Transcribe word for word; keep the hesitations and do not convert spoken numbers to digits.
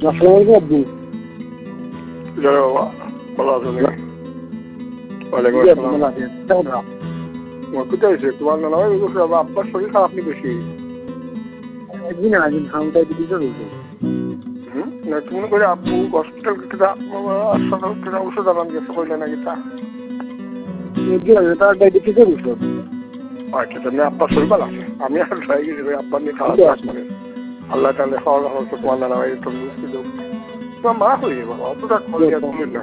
আসসালামু আলাইকুম আব্বু। জয় বাবা, ভালো আছো নাকি? ওয়ালাইকুম আসসালাম। তোমার কোথায় হয়েছে? তোমার নানা ভাই বলছে আব্বার শরীর খারাপ নি বেশি। একদিন একদিন খাওয়া ডায়াবেটিসও রয়েছে। হুম না তুমি করে আব্বু হসপিটাল কেটে হাসপাতাল কেটে ওষুধ আনান গেছে কইলে নাকি তা? তার ডায়াবেটিসও রয়েছে। আচ্ছা তাহলে আব্বার শরীর ভালো আছে। আমি আর ট্রাই গেছি ভাই আব্বার নিয়ে খারাপ মানে আল্লাহ তাহলে খাওয়া দাওয়া তোমার নানা ভাই তন্দুরস্তি দেব। তোমার মা হয়ে যাবে অতটা খরচ তুলেন না।